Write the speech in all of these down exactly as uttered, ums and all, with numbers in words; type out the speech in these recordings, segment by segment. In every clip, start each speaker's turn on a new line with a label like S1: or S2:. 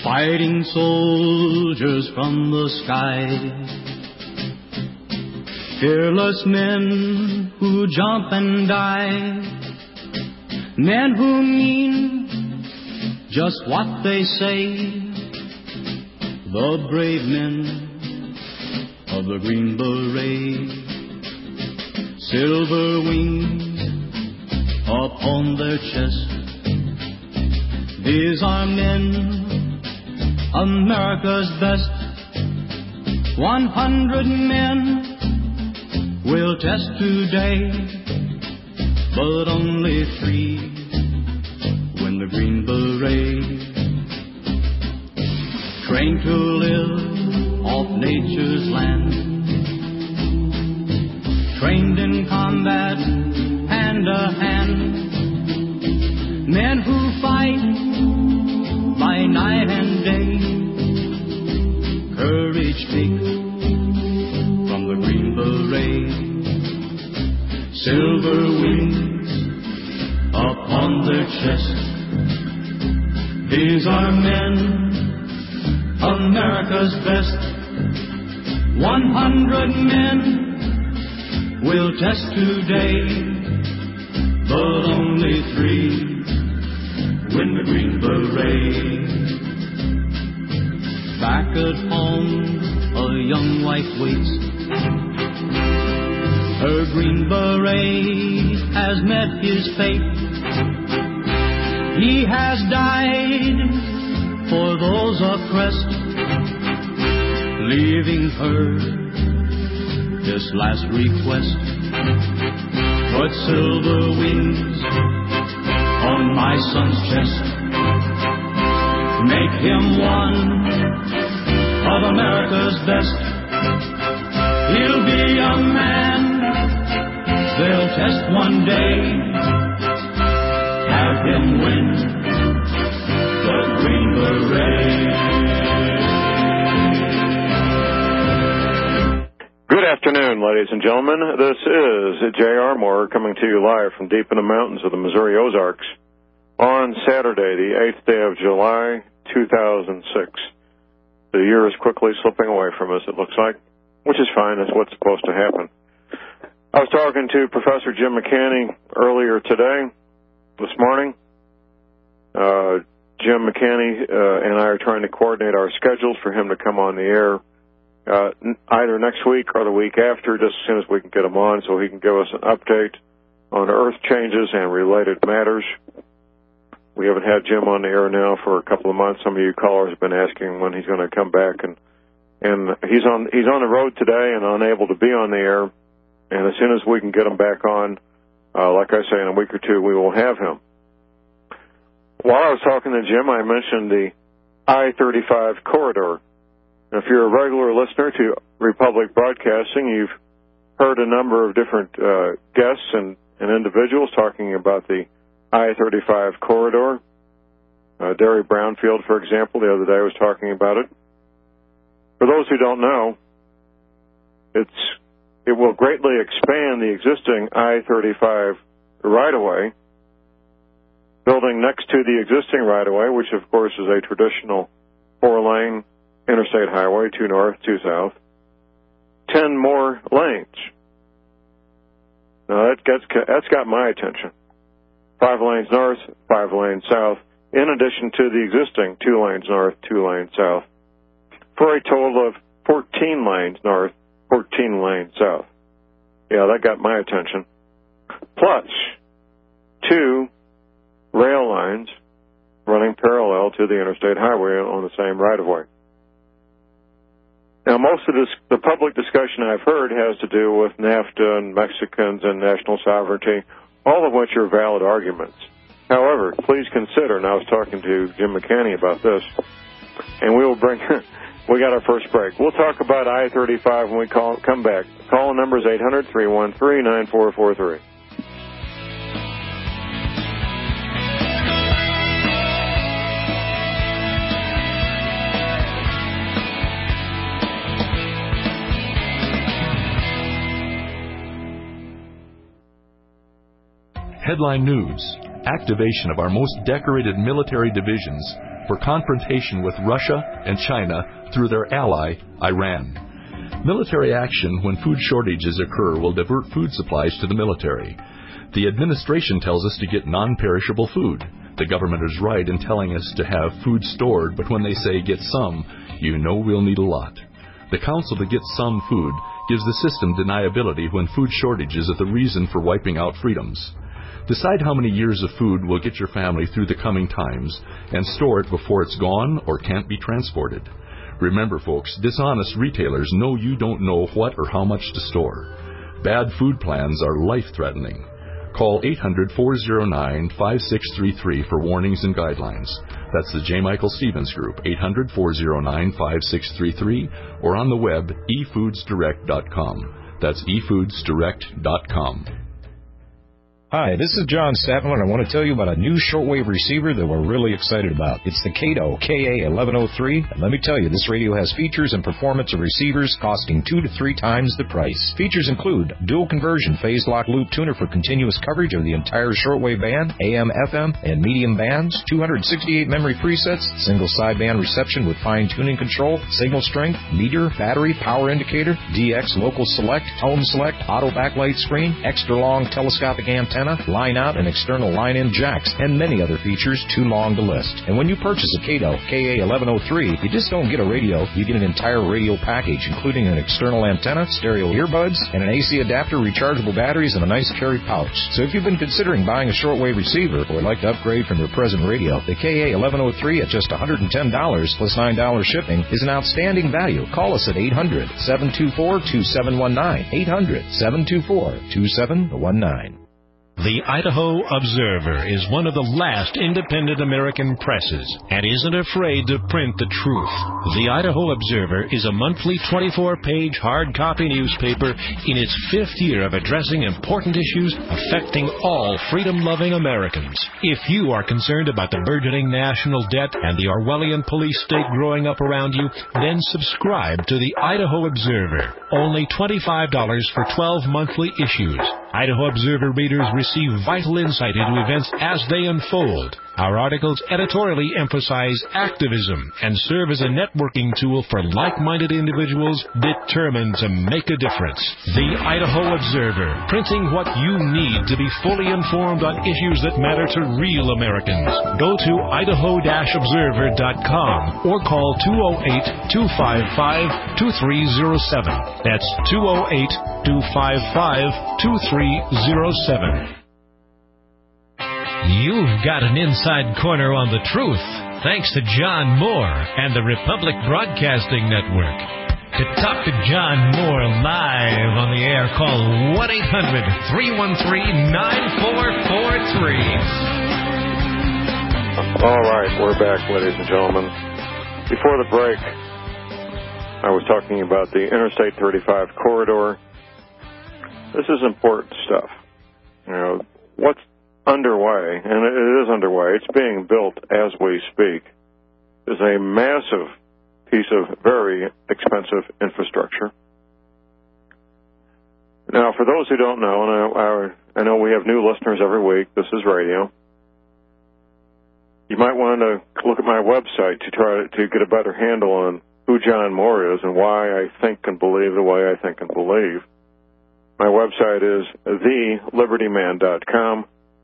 S1: fighting soldiers from the sky, fearless men who jump and die, men who mean just what they say, the brave men of the Green Beret, silver wings upon their chest. These are men, America's best. One hundred men will test today, but only three win the Green Beret. Trained to live off nature's land, trained in combat hand to hand, men who fight by night and day, courage take from the Green Beret, silver wings upon their chest. These are men, America's best. One hundred men will test today, but only three win the Green Beret. Back at home, a young wife waits. Her Green Beret has met his fate. He has died for those oppressed, leaving her this last request. Put silver wings on my son's chest. Make him one of America's best. He'll be a man they'll test one day. Have him win the Green Beret.
S2: Good afternoon, ladies and gentlemen. This is J R. Moore coming to you live from deep in the mountains of the Missouri Ozarks on Saturday, the eighth day of July, two thousand six. The year is quickly slipping away from us, it looks like, which is fine. That's what's supposed to happen. I was talking to Professor Jim McCanney earlier today, this morning. Uh, Jim McCanney uh, and I are trying to coordinate our schedules for him to come on the air uh, either next week or the week after, just as soon as we can get him on so he can give us an update on Earth changes and related matters. We haven't had Jim on the air now for a couple of months. Some of you callers have been asking when he's going to come back, and and he's on he's on the road today and unable to be on the air. And as soon as we can get him back on, uh, like I say, in a week or two, we will have him. While I was talking to Jim, I mentioned the I thirty-five corridor. Now, if you're a regular listener to Republic Broadcasting, you've heard a number of different uh, guests and, and individuals talking about the I thirty-five corridor. Uh, Derry Brownfield, for example, the other day was talking about it. For those who don't know, it's it will greatly expand the existing I thirty-five right-of-way, building next to the existing right-of-way, which, of course, is a traditional four-lane interstate highway, two north, two south, ten more lanes. Now, that gets, that's got my attention. Five lanes north, five lanes south, in addition to the existing two lanes north, two lanes south, for a total of fourteen lanes north, fourteen lanes south. Yeah, that got my attention. Plus, two rail lines running parallel to the interstate highway on the same right-of-way. Now, most of this, the public discussion I've heard has to do with NAFTA and Mexicans and national sovereignty, all of which are valid arguments. However, please consider, and I was talking to Jim McCanney about this, and we will bring, we got our first break. We'll talk about I thirty-five when we call, come back. Call number is eight hundred, three one three, nine four four three.
S3: Headline News. Activation of our most decorated military divisions for confrontation with Russia and China through their ally, Iran. Military action when food shortages occur will divert food supplies to the military. The administration tells us to get non-perishable food. The government is right in telling us to have food stored, but when they say get some, you know we'll need a lot. The counsel to get some food gives the system deniability when food shortages are the reason for wiping out freedoms. Decide how many years of food will get your family through the coming times and store it before it's gone or can't be transported. Remember, folks, dishonest retailers know you don't know what or how much to store. Bad food plans are life-threatening. Call eight hundred, four oh nine, five six three three for warnings and guidelines. That's the J. Michael Stevens Group, eight hundred, four oh nine, five six three three, or on the web, e foods direct dot com. That's e foods direct dot com.
S4: Hi, this is John Statler, and I want to tell you about a new shortwave receiver that we're really excited about. It's the Kato K A eleven oh three, and let me tell you, this radio has features and performance of receivers costing two to three times the price. Features include dual conversion phase lock loop tuner for continuous coverage of the entire shortwave band, A M, F M, and medium bands, two hundred sixty-eight memory presets, single sideband reception with fine-tuning control, signal strength, meter, battery, power indicator, D X local select, tone select, auto backlight screen, extra long telescopic antenna, line out and external line-in jacks, and many other features too long to list. And when you purchase a Kato K A eleven oh three, you just don't get a radio, you get an entire radio package, including an external antenna, stereo earbuds, and an A C adapter, rechargeable batteries, and a nice carry pouch. So if you've been considering buying a shortwave receiver or would like to upgrade from your present radio, the K A eleven oh three at just one hundred ten dollars plus nine dollars shipping is an outstanding value. Call us at eight hundred, seven two four, two seven one nine, eight hundred, seven two four, two seven one nine.
S5: The Idaho Observer is one of the last independent American presses and isn't afraid to print the truth. The Idaho Observer is a monthly twenty-four page hard copy newspaper in its fifth year of addressing important issues affecting all freedom-loving Americans. If you are concerned about the burgeoning national debt and the Orwellian police state growing up around you, then subscribe to the Idaho Observer. Only twenty-five dollars for twelve monthly issues. Idaho Observer readers receive vital insight into events as they unfold. Our articles editorially emphasize activism and serve as a networking tool for like-minded individuals determined to make a difference. The Idaho Observer, printing what you need to be fully informed on issues that matter to real Americans. Go to idaho dash observer dot com or call two oh eight, two five five, two three oh seven. That's two oh eight, two five five, two three oh seven. You've got an inside corner on the truth, thanks to John Moore and the Republic Broadcasting Network. To talk to John Moore live on the air, call one eight hundred, three one three, nine four four three.
S2: All right, we're back, ladies and gentlemen. Before the break, I was talking about the Interstate thirty-five corridor. This is important stuff. You know, what's underway, and it is underway, it's being built as we speak, is a massive piece of very expensive infrastructure. Now, for those who don't know, and I, I know we have new listeners every week, this is radio, you might want to look at my website to try to, to get a better handle on who John Moore is and why I think and believe the way I think and believe. My website is the liberty man dot com.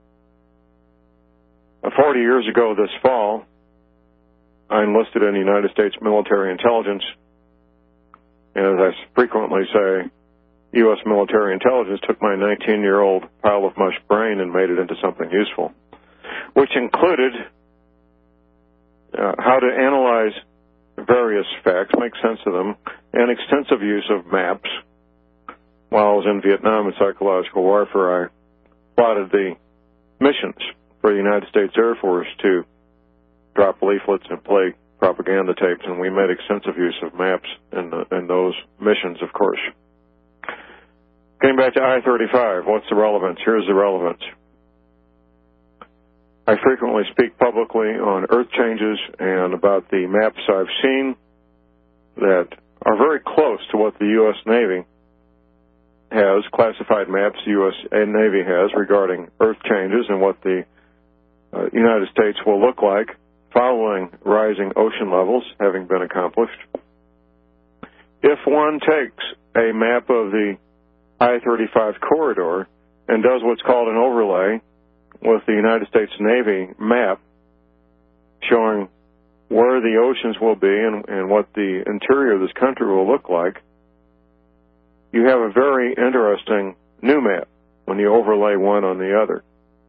S2: Forty years ago this fall, I enlisted in the United States military intelligence. And as I frequently say, U S military intelligence took my nineteen-year-old pile of mush brain and made it into something useful, which included uh, how to analyze various facts, make sense of them, and extensive use of maps. While I was in Vietnam in psychological warfare, I plotted the missions for the United States Air Force to drop leaflets and play propaganda tapes, and we made extensive use of maps in, the, in those missions, of course. Getting back to I thirty-five, what's the relevance? Here's the relevance. I frequently speak publicly on earth changes and about the maps I've seen that are very close to what the U S Navy has, classified maps the U S Navy has regarding earth changes and what the uh, United States will look like following rising ocean levels having been accomplished. If one takes a map of the I thirty-five corridor and does what's called an overlay with the United States Navy map showing where the oceans will be and, and what the interior of this country will look like, you have a very interesting new map when you overlay one on the other.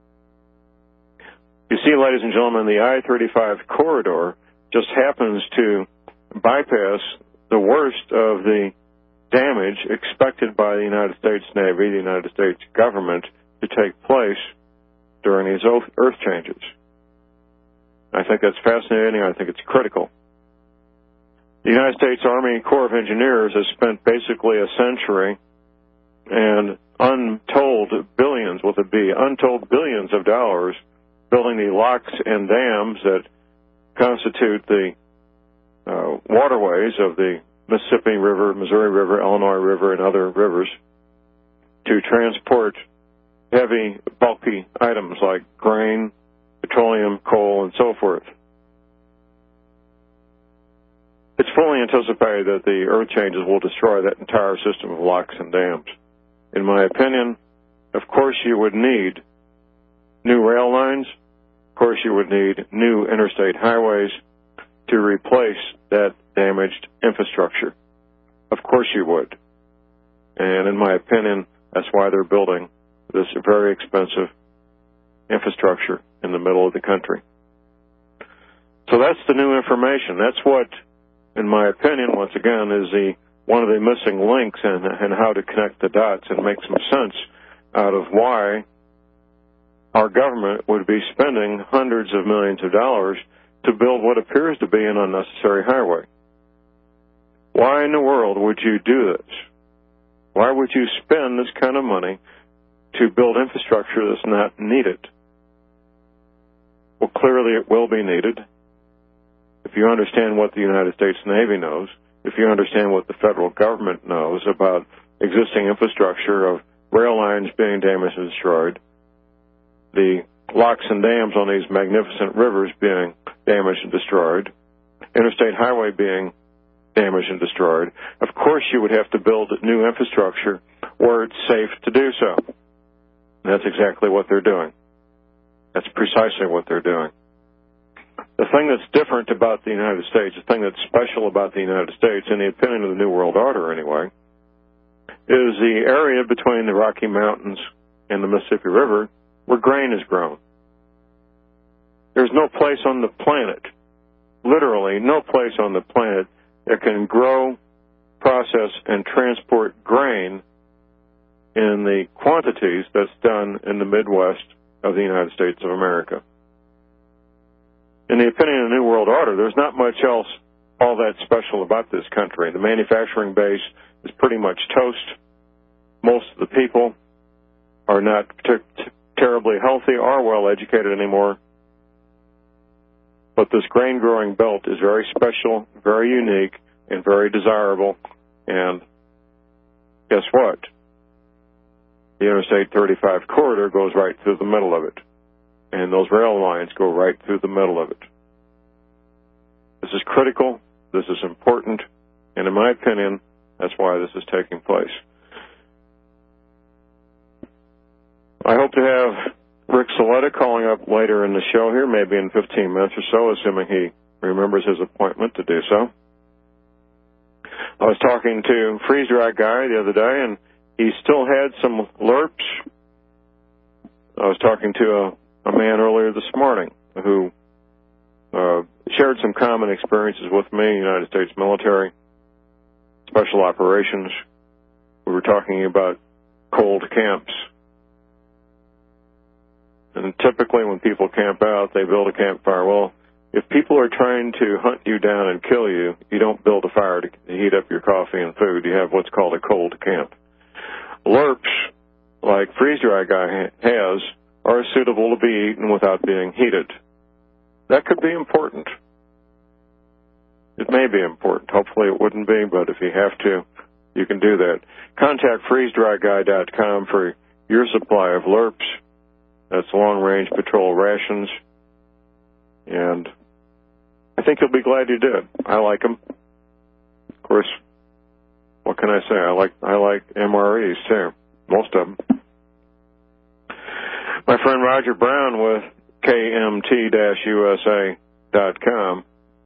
S2: You see, ladies and gentlemen, the I thirty-five corridor just happens to bypass the worst of the damage expected by the United States Navy, the United States government, to take place during these earth changes. I think that's fascinating. I think it's critical. The United States Army Corps of Engineers has spent basically a century and untold billions, with a B, untold billions of dollars building the locks and dams that constitute the uh, waterways of the Mississippi River, Missouri River, Illinois River, and other rivers to transport heavy, bulky items like grain, petroleum, coal, and so forth. It's fully anticipated that the earth changes will destroy that entire system of locks and dams. In my opinion, of course you would need new rail lines. Of course you would need new interstate highways to replace that damaged infrastructure. Of course you would. And in my opinion, that's why they're building this very expensive infrastructure in the middle of the country. So that's the new information. That's what, in my opinion, once again, is the one of the missing links in, in how to connect the dots and make some sense out of why our government would be spending hundreds of millions of dollars to build what appears to be an unnecessary highway. Why in the world would you do this? Why would you spend this kind of money to build infrastructure that's not needed? Well, clearly it will be needed. If you understand what the United States Navy knows, if you understand what the federal government knows about existing infrastructure of rail lines being damaged and destroyed, the locks and dams on these magnificent rivers being damaged and destroyed, interstate highway being damaged and destroyed, of course you would have to build new infrastructure where it's safe to do so. And that's exactly what they're doing. That's precisely what they're doing. The thing that's different about the United States, the thing that's special about the United States, in the opinion of the New World Order anyway, is the area between the Rocky Mountains and the Mississippi River where grain is grown. There's no place on the planet, literally no place on the planet, that can grow, process, and transport grain in the quantities that's done in the Midwest of the United States of America. In the opinion of the New World Order, there's not much else all that special about this country. The manufacturing base is pretty much toast. Most of the people are not ter- terribly healthy or well educated anymore. But this grain growing belt is very special, very unique, and very desirable. And guess what? The Interstate thirty-five corridor goes right through the middle of it. And those rail lines go right through the middle of it. This is critical. This is important. And in my opinion, that's why this is taking place. I hope to have Rick Saletta calling up later in the show here, maybe in fifteen minutes or so, assuming he remembers his appointment to do so. I was talking to Freeze Dry Guy the other day, and he still had some lerps. I was talking to a, a man earlier this morning who uh, shared some common experiences with me, United States military, special operations. We were talking about cold camps. And typically when people camp out, they build a campfire. Well, if people are trying to hunt you down and kill you, you don't build a fire to heat up your coffee and food. You have what's called a cold camp. Lerps, like Freeze Dry Guy has, are suitable to be eaten without being heated. That could be important. It may be important. Hopefully it wouldn't be, but if you have to, you can do that. Contact freeze dry guy dot com for your supply of lerps. That's long-range patrol rations. And think you'll be glad you did. I like them. Of course, what can I say? I like I like M R Es too, most of them. My friend Roger Brown with K M T U S A dot com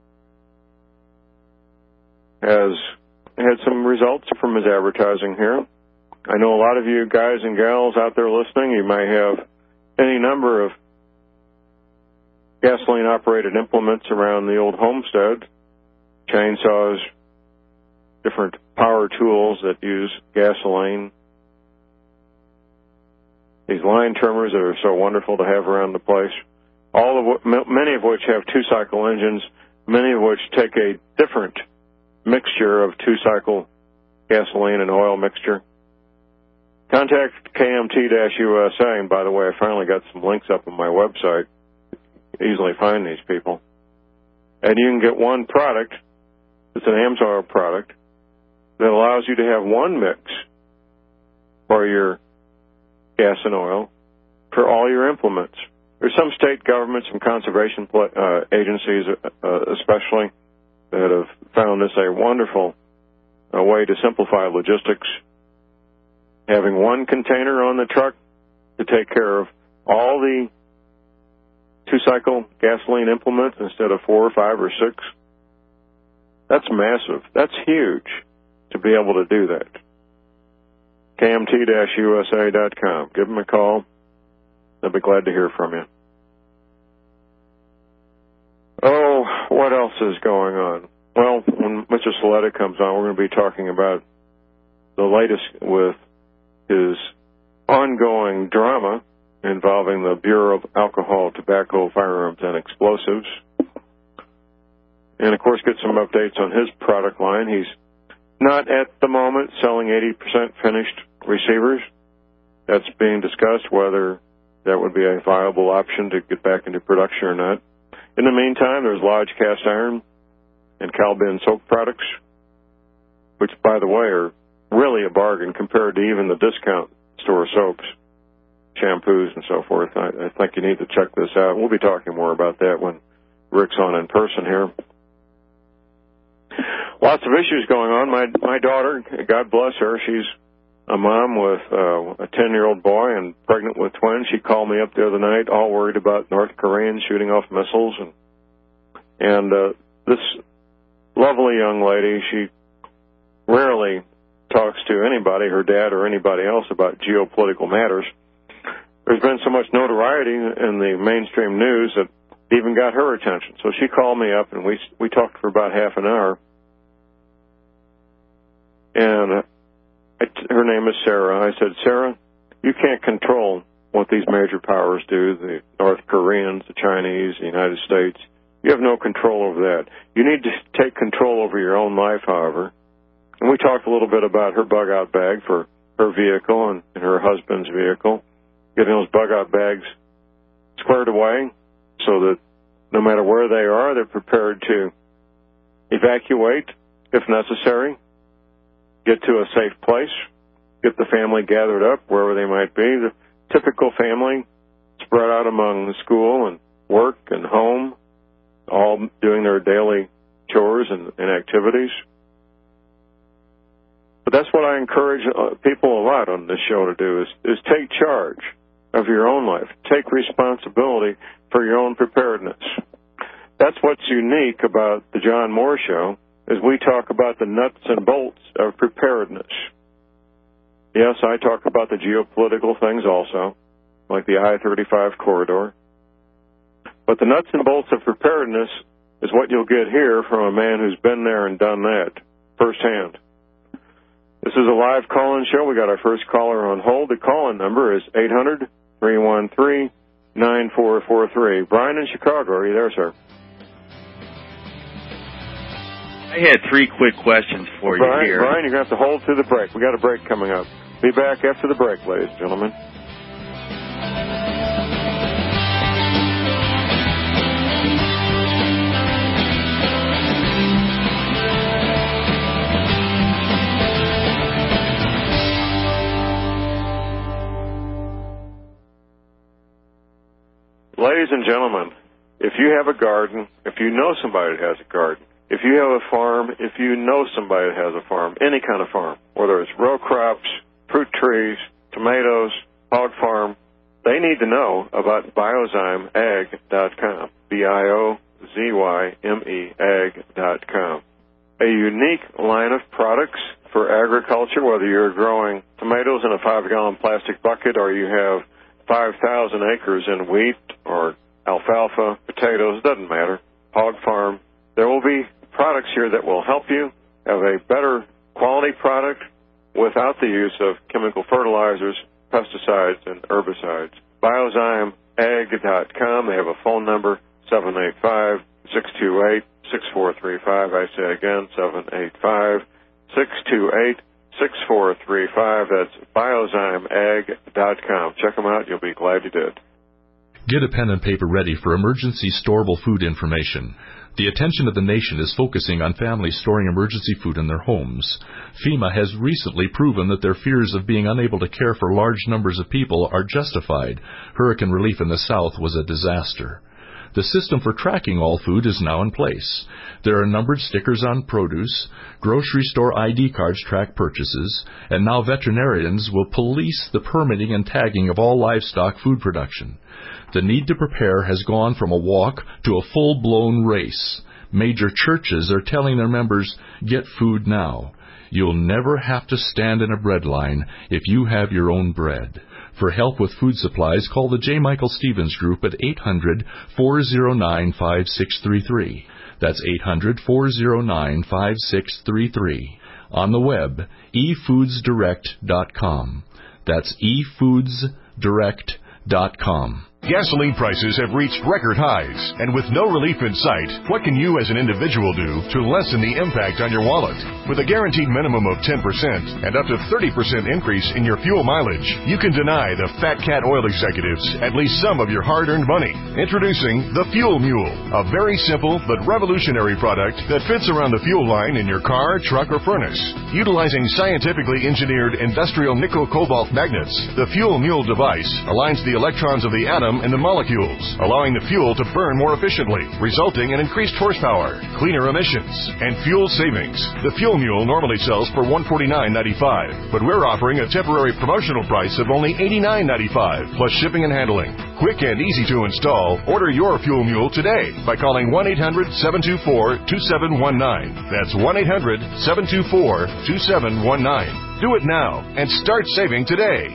S2: has had some results from his advertising here. I know a lot of you guys and gals out there listening, you may have any number of gasoline-operated implements around the old homestead, chainsaws, different power tools that use gasoline, these line trimmers that are so wonderful to have around the place, all of what, many of which have two-cycle engines, many of which take a different mixture of two-cycle gasoline and oil mixture. Contact K M T U S A, and by the way, I finally got some links up on my website. Easily find these people. And you can get one product, it's an AMSOIL product, that allows you to have one mix for your gas and oil for all your implements. There's some state governments and conservation uh, agencies uh, especially that have found this a wonderful uh, way to simplify logistics. Having one container on the truck to take care of all the two-cycle gasoline implements instead of four or five or six. That's massive. That's huge to be able to do that. K M T U S A dot com. Give them a call. They'll be glad to hear from you. Oh, what else is going on? Well, when Mister Saletta comes on, we're going to be talking about the latest with his ongoing drama involving the Bureau of Alcohol, Tobacco, Firearms, and Explosives. And, of course, get some updates on his product line. He's not at the moment selling eighty percent finished receivers. That's being discussed, whether that would be a viable option to get back into production or not. In the meantime, there's Lodge Cast Iron and Calbin soap products, which, by the way, are really a bargain compared to even the discount store soaps, shampoos, and so forth. I, I think you need to check this out. We'll be talking more about that when Rick's on in person here. Lots of issues going on. My my daughter, God bless her, she's a mom with uh, a ten-year-old boy and pregnant with twins. She called me up the other night, all worried about North Koreans shooting off missiles. And, and uh, this lovely young lady, she rarely talks to anybody, her dad or anybody else, about geopolitical matters. There's been so much notoriety in the mainstream news that even got her attention. So she called me up, and we we talked for about half an hour. And I, her name is Sarah. I said, Sarah, you can't control what these major powers do, the North Koreans, the Chinese, the United States. You have no control over that. You need to take control over your own life, however. And we talked a little bit about her bug-out bag for her vehicle and, and her husband's vehicle, getting those bug-out bags squared away so that no matter where they are, they're prepared to evacuate if necessary, get to a safe place, get the family gathered up wherever they might be. The typical family spread out among the school and work and home, all doing their daily chores and, and activities. But that's what I encourage people a lot on this show to do, is, is take charge of your own life. Take responsibility for your own preparedness. That's what's unique about the John Moore Show, is we talk about the nuts and bolts of preparedness. Yes, I talk about the geopolitical things also, like the I thirty-five corridor. But the nuts and bolts of preparedness is what you'll get here from a man who's been there and done that firsthand. This is a live call-in show. We got our first caller on hold. The call-in number is eight hundred, three one three, nine four four three. Brian in Chicago, are you there, sir?
S6: I had three quick questions for
S2: well, Brian,
S6: you here.
S2: Brian, you're going to have to hold through the break. We got a break coming up. Be back after the break, ladies and gentlemen. Ladies and gentlemen, If you have a garden, if you know somebody that has a garden, if you have a farm, if you know somebody that has a farm, any kind of farm, whether it's row crops, fruit trees, tomatoes, hog farm, they need to know about biozyme ag dot com, B I O Z Y M E ag dot com. A unique line of products for agriculture, whether you're growing tomatoes in a five-gallon plastic bucket or you have five thousand acres in wheat or alfalfa, potatoes, doesn't matter, hog farm. There will be products here that will help you have a better quality product without the use of chemical fertilizers, pesticides, and herbicides. biozyme ag dot com. They have a phone number, seven eight five, six two eight, six four three five. I say again, seven eight five, six two eight, six four three five. That's biozyme ag dot com. Check them out. You'll be glad you did.
S3: Get a pen and paper ready for emergency storable food information. The attention of the nation is focusing on families storing emergency food in their homes. FEMA has recently proven that their fears of being unable to care for large numbers of people are justified. Hurricane relief in the South was a disaster. The system for tracking all food is now in place. There are numbered stickers on produce, grocery store I D cards track purchases, and now veterinarians will police the permitting and tagging of all livestock food production. The need to prepare has gone from a walk to a full-blown race. Major churches are telling their members, get food now. You'll never have to stand in a bread line if you have your own bread. For help with food supplies, call the J. Michael Stevens Group at eight hundred, four oh nine, five six three three. That's eight hundred, four oh nine, five six three three. On the web, e foods direct dot com. That's e foods direct dot com.
S7: Gasoline prices have reached record highs, and with no relief in sight, what can you as an individual do to lessen the impact on your wallet? With a guaranteed minimum of ten percent and up to thirty percent increase in your fuel mileage, you can deny the Fat Cat oil executives at least some of your hard-earned money. Introducing the Fuel Mule, a very simple but revolutionary product that fits around the fuel line in your car, truck, or furnace. Utilizing scientifically engineered industrial nickel-cobalt magnets, the Fuel Mule device aligns the electrons of the atom and the molecules, allowing the fuel to burn more efficiently, resulting in increased horsepower, cleaner emissions, and fuel savings. The Fuel Mule normally sells for one hundred forty-nine ninety-five, but we're offering a temporary promotional price of only eighty-nine ninety-five, plus shipping and handling. Quick and easy to install. Order your Fuel Mule today by calling one eight hundred, seven two four, two seven one nine. That's one eight hundred, seven two four, two seven one nine. Do it now and start saving today.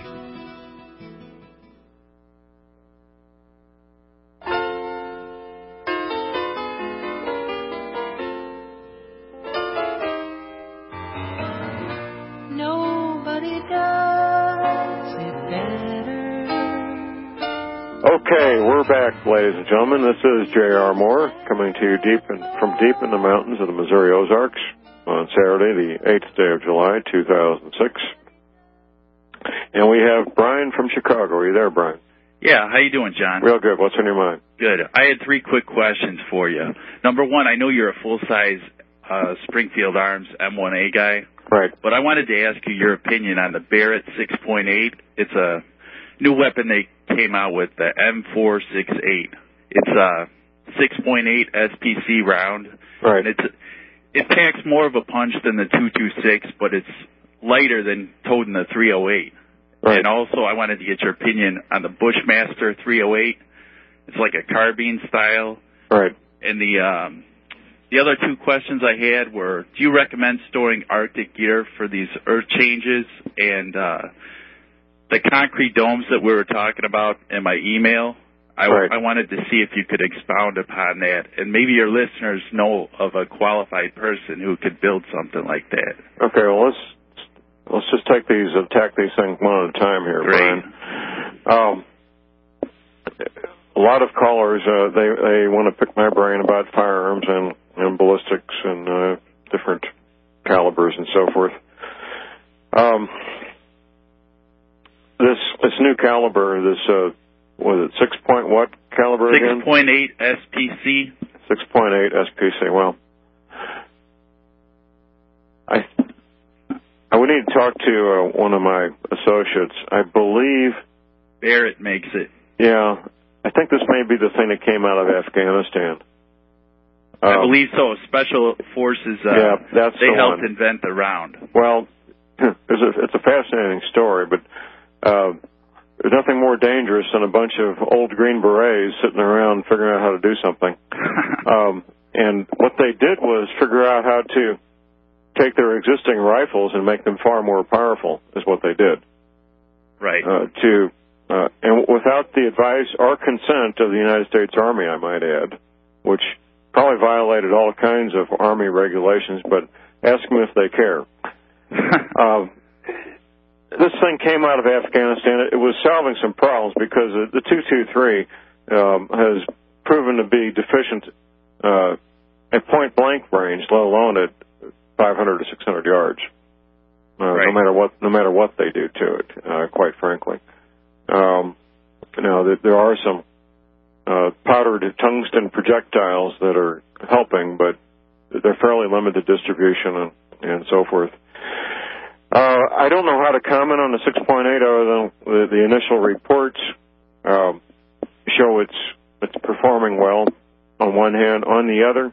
S2: Okay, we're back, ladies and gentlemen. This is J R. Moore coming to you deep in, from deep in the mountains of the Missouri Ozarks on Saturday, the eighth day of July, two thousand six. And we have Brian from Chicago. Are you there, Brian?
S6: Yeah, how you doing, John?
S2: Real good. What's on your mind?
S6: Good. I had three quick questions for you. Number one, I know you're a full-size uh, Springfield Arms M one A guy.
S2: Right.
S6: But I wanted to ask you your opinion on the Barrett six point eight. It's a new weapon they came out with, the M four sixty-eight. It's a six point eight S P C round.
S2: Right.
S6: And it's, it packs more of a punch than the two twenty-six, but it's lighter than toting the three oh eight.
S2: Right.
S6: And also I wanted to get your opinion on the Bushmaster three oh eight. It's like a carbine style.
S2: Right.
S6: And the um, the other two questions I had were, do you recommend storing Arctic gear for these earth changes? And uh, the concrete domes that we were talking about in my email, I,
S2: right.
S6: I wanted to see if you could expound upon that. And maybe your listeners know of a qualified person who could build something like that.
S2: Okay, well, let's let's just take these, attack these things one at a time here,
S6: Great.
S2: Brian. Um, a lot of callers, uh, they, they want to pick my brain about firearms and, and ballistics and uh, different calibers and so forth. Um, this this new caliber, this, uh, was it six point what caliber again?
S6: six point eight S P C.
S2: six point eight S P C. Well, I I would need to talk to uh, one of my associates. I believe
S6: Barrett makes it.
S2: Yeah, I think this may be the thing that came out of Afghanistan. Um,
S6: I believe so. Special Forces, uh,
S2: yeah, that's
S6: they
S2: the
S6: helped
S2: one.
S6: invent the round.
S2: Well, it's a, it's a fascinating story, but uh, there's nothing more dangerous than a bunch of old Green Berets sitting around figuring out how to do something. um, and what they did was figure out how to take their existing rifles and make them far more powerful, is what they did.
S6: Right.
S2: Uh, to uh, and without the advice or consent of the United States Army, I might add, which probably violated all kinds of Army regulations, but ask them if they care. um, this thing came out of Afghanistan. It was solving some problems because the two twenty-three um, has proven to be deficient uh, at point-blank range, let alone at five hundred to six hundred yards. Uh,
S6: right.
S2: No matter what, no matter what they do to it, uh, quite frankly. Um, now there are some uh, powdered tungsten projectiles that are helping, but they're fairly limited distribution and, and so forth. Uh, I don't know how to comment on the six point eight other than the, the initial reports uh, show it's it's performing well on one hand. On the other,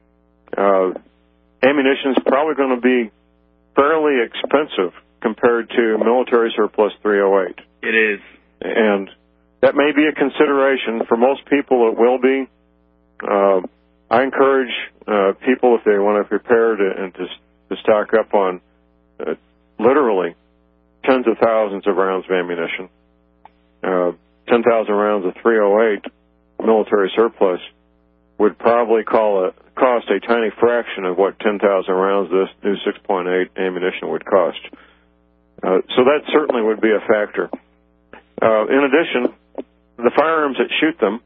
S2: uh, ammunition is probably going to be fairly expensive compared to military surplus three oh eight.
S6: It is.
S2: And that may be a consideration. For most people, it will be. Uh, I encourage uh, people, if they want to prepare to, and to, to stock up on uh, literally tens of thousands of rounds of ammunition. Uh, ten thousand rounds of three oh eight military surplus would probably call a, cost a tiny fraction of what ten thousand rounds of this new six point eight ammunition would cost. Uh, so that certainly would be a factor. Uh, in addition, the firearms that shoot them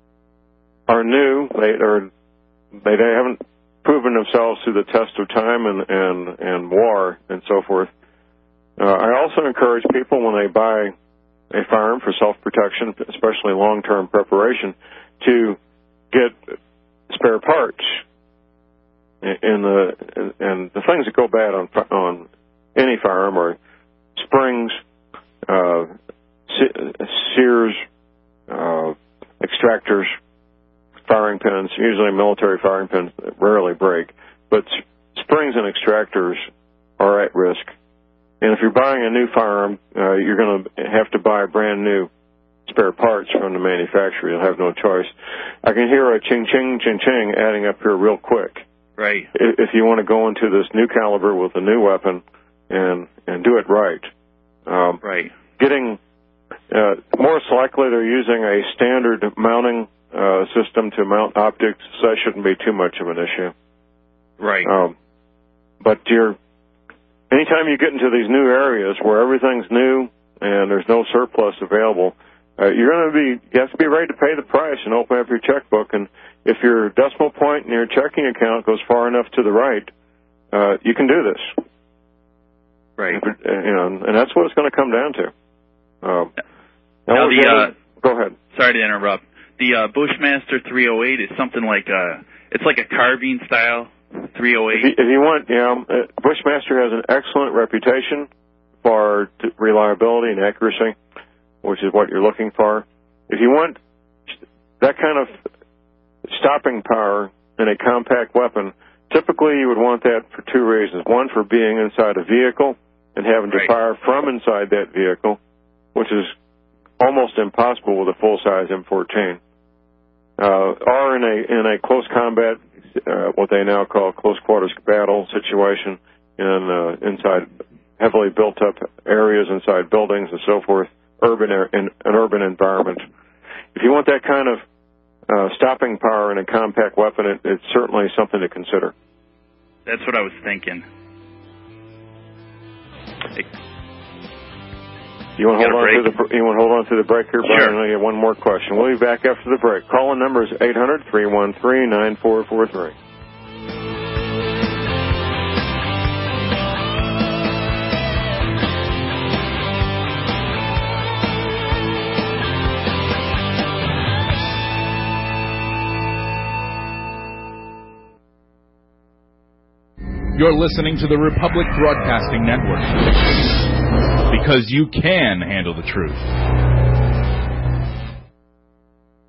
S2: are new. They are they haven't proven themselves through the test of time and and, and war and so forth. Uh, I also encourage people when they buy a firearm for self-protection, especially long-term preparation, to get spare parts. In the and the things that go bad on on any firearm are springs, uh, sears, uh, extractors, firing pins. Usually, military firing pins rarely break, but springs and extractors are at risk. And if you're buying a new firearm, uh, you're going to have to buy brand new spare parts from the manufacturer. You'll have no choice. I can hear a ching, ching, ching, ching adding up here real quick.
S6: Right.
S2: If you want to go into this new caliber with a new weapon and and do it right. Um,
S6: right.
S2: Getting, uh, most likely they're using a standard mounting uh, system to mount optics, so that shouldn't be too much of an issue.
S6: Right.
S2: Um, but you're, anytime you get into these new areas where everything's new and there's no surplus available, Uh, you're going to be, you have to be ready to pay the price and open up your checkbook. And if your decimal point in your checking account goes far enough to the right, uh, you can do this.
S6: Right.
S2: If it, uh, you know, and that's what it's going to come down to. Uh, now,
S6: now the, uh,
S2: go ahead.
S6: Sorry to interrupt. The uh, Bushmaster three oh eight is something like a, it's like a carbine style three oh eight.
S2: If you, if you want, you know, uh, Bushmaster has an excellent reputation for t- reliability and accuracy, which is what you're looking for. If you want that kind of stopping power in a compact weapon, typically you would want that for two reasons. One, for being inside a vehicle and having to
S6: right.
S2: fire from inside that vehicle, which is almost impossible with a full-size M fourteen. Uh, or in a in a close combat, uh, what they now call close quarters battle situation, in uh, inside heavily built-up areas, inside buildings and so forth, urban in an urban environment. If you want that kind of uh, stopping power in a compact weapon, it, it's certainly something to consider.
S6: That's what I was thinking. It,
S2: you want to hold on
S6: break?
S2: to the you want to hold on to the break here, Brian?
S6: Sure.
S2: I get one more question. We'll be back after the break. Call-in number is eight hundred, three one three, nine four four three.
S8: You're listening to the Republic Broadcasting Network. Because you can handle the truth.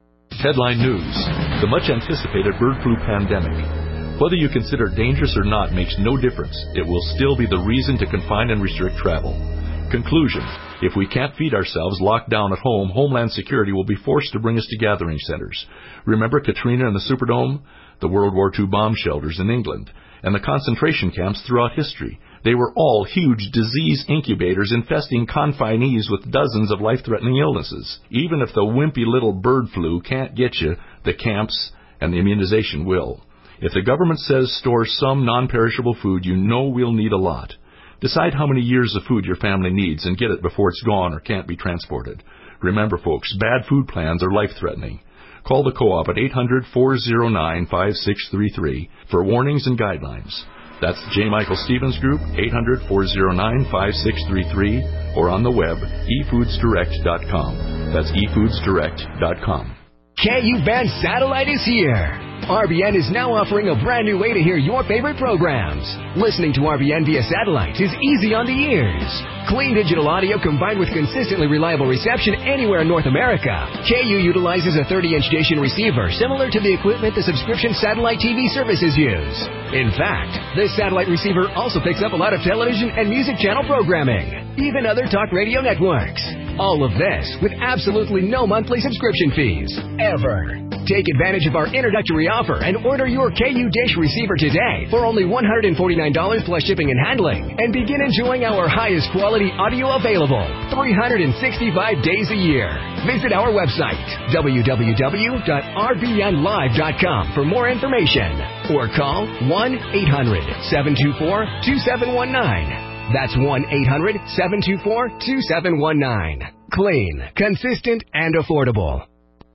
S3: Headline News: the much-anticipated bird flu pandemic. Whether you consider it dangerous or not makes no difference. It will still be the reason to confine and restrict travel. Conclusion: if we can't feed ourselves locked down at home, Homeland Security will be forced to bring us to gathering centers. Remember Katrina and the Superdome? The World War Two bomb shelters in England, and the concentration camps throughout history. They were all huge disease incubators infesting confinees with dozens of life-threatening illnesses. Even if the wimpy little bird flu can't get you, the camps and the immunization will. If the government says store some non-perishable food, you know we'll need a lot. Decide how many years of food your family needs and get it before it's gone or can't be transported. Remember, folks, bad food plans are life-threatening. Call the Co-op at eight hundred, four oh nine, five six three three for warnings and guidelines. That's J. Michael Stevens Group, eight hundred, four oh nine, five six three three, or on the web, e foods direct dot com. That's e foods direct dot com.
S9: K U-band Satellite is here. R B N is now offering a brand new way to hear your favorite programs. Listening to R B N via satellite is easy on the ears. Clean digital audio combined with consistently reliable reception anywhere in North America. K U utilizes a thirty-inch station receiver similar to the equipment the subscription satellite T V services use. In fact, this satellite receiver also picks up a lot of television and music channel programming, even other talk radio networks. All of this with absolutely no monthly subscription fees, ever. Take advantage of our introductory offer and order your K U dish receiver today for only one hundred forty-nine dollars plus shipping and handling, and begin enjoying our highest quality audio available three hundred sixty-five days a year. Visit our website, w w w dot r b n live dot com for more information, or call one eight hundred, seven two four, two seven one nine. That's one eight hundred, seven two four, two seven one nine. Clean, consistent, and affordable.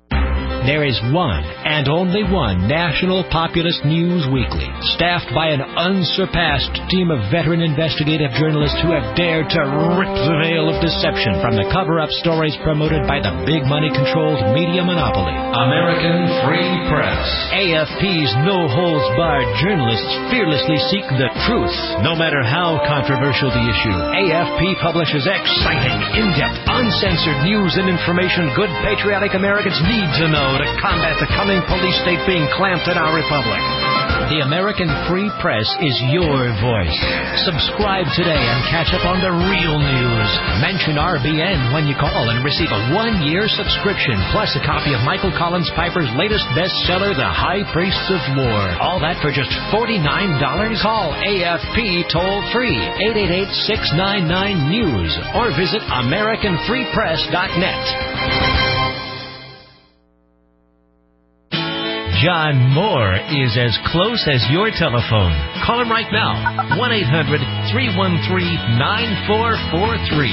S5: There is one and only one National Populist News Weekly, staffed by an unsurpassed team of veteran investigative journalists who have dared to rip the veil of deception from the cover-up stories promoted by the big money-controlled media monopoly. American Free Press. A F P's no-holds-barred journalists fearlessly seek the truth, no matter how controversial the issue. A F P publishes exciting, in-depth, uncensored news and information good patriotic Americans need to know to combat the coming police state being clamped in our republic. The American Free Press is your voice. Subscribe today and catch up on the real news. Mention R B N when you call and receive a one-year subscription, plus a copy of Michael Collins Piper's latest bestseller, The High Priests of War. All that for just forty-nine dollars. Call A F P toll-free, eight eight eight, six nine nine, news, or visit american free press dot net. John Moore is as close as your telephone. Call him right now. one eight hundred, three one three, nine four four three.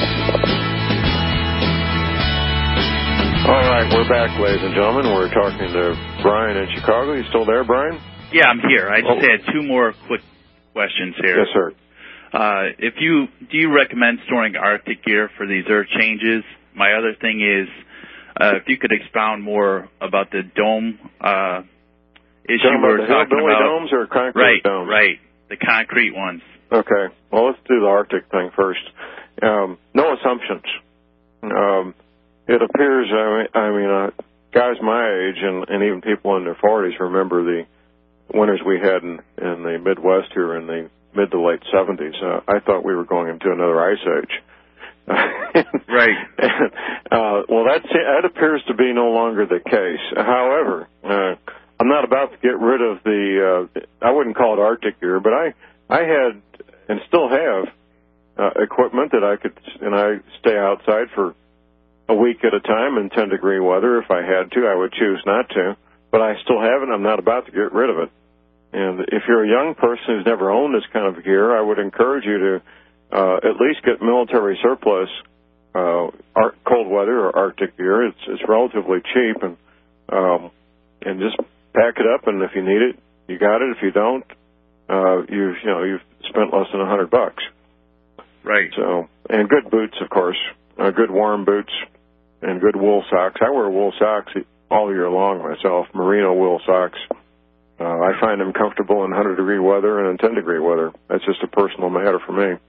S2: All right, we're back, ladies and gentlemen. We're talking to Brian in Chicago. You still there, Brian?
S6: Yeah, I'm here. I just
S2: oh.
S6: had two more quick questions here.
S2: Yes, sir.
S6: Uh, if you do you recommend storing Arctic gear for these earth changes? My other thing is, Uh, if you could expound more about the dome uh, issue we were
S2: the
S6: talking
S2: hillbilly
S6: about.
S2: domes or concrete
S6: right,
S2: domes?
S6: Right, the concrete ones.
S2: Okay. Well, let's do the Arctic thing first. Um, no assumptions. Um, it appears, I mean, I mean uh, guys my age and, and even people in their forties remember the winters we had in, in the Midwest here in the mid to late seventies. Uh, I thought we were going into another ice age.
S6: Right.
S2: And, uh, well, that that appears to be no longer the case. However, uh, I'm not about to get rid of the. Uh, I wouldn't call it Arctic gear, but I I had and still have uh, equipment that I could, and I stay outside for a week at a time in ten degree weather. If I had to, I would choose not to, but I still have it. I'm not about to get rid of it. And if you're a young person who's never owned this kind of gear, I would encourage you to. Uh, at least get military surplus uh, ar- cold weather or Arctic gear. It's, it's relatively cheap, and um, and just pack it up. And if you need it, you got it. If you don't, uh, you've you know you've spent less than a hundred bucks.
S6: Right.
S2: So and good boots, of course, uh, good warm boots, and good wool socks. I wear wool socks all year long myself. Merino wool socks. Uh, I find them comfortable in one hundred degree weather and in ten degree weather. That's just a personal matter for me.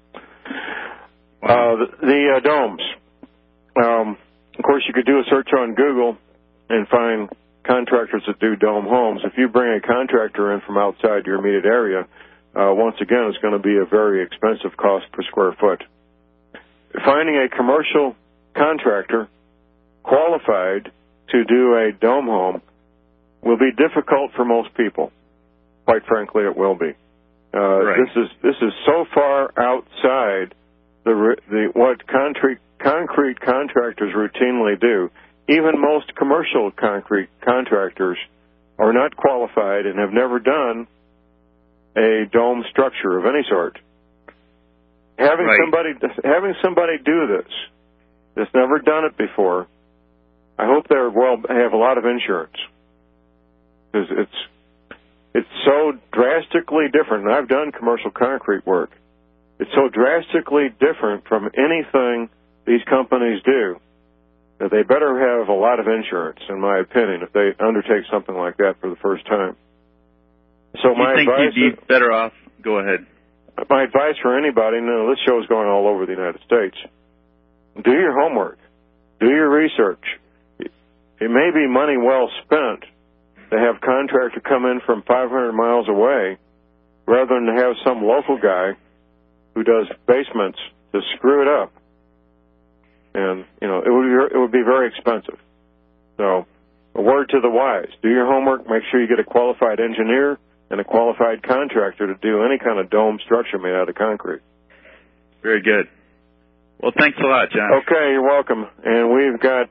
S2: Uh, the, the uh, domes. Um, of course, you could do a search on Google and find contractors that do dome homes. If you bring a contractor in from outside your immediate area, uh, once again, it's going to be a very expensive cost per square foot. Finding a commercial contractor qualified to do a dome home will be difficult for most people. Quite frankly, it will be. Uh,
S6: right.
S2: This is this is so far outside the the what concrete concrete contractors routinely do. Even most commercial concrete contractors are not qualified and have never done a dome structure of any sort. Having
S6: right.
S2: somebody having somebody do this that's never done it before, I hope they well have a lot of insurance, because it's it's so drastically different. And I've done commercial concrete work. It's so drastically different from anything these companies do that they better have a lot of insurance, in my opinion, if they undertake something like that for the first time. So
S6: you
S2: my
S6: think
S2: advice
S6: you'd be better off? Go ahead.
S2: My advice for anybody, no, this show is going all over the United States. Do your homework. Do your research. It may be money well spent to have a contractor come in from five hundred miles away rather than to have some local guy who does basements to screw it up. And, you know, it would be, it would be very expensive. So, a word to the wise. Do your homework. Make sure you get a qualified engineer and a qualified contractor to do any kind of dome structure made out of concrete.
S6: Very good. Well, thanks a lot, John.
S2: Okay, you're welcome. And we've got,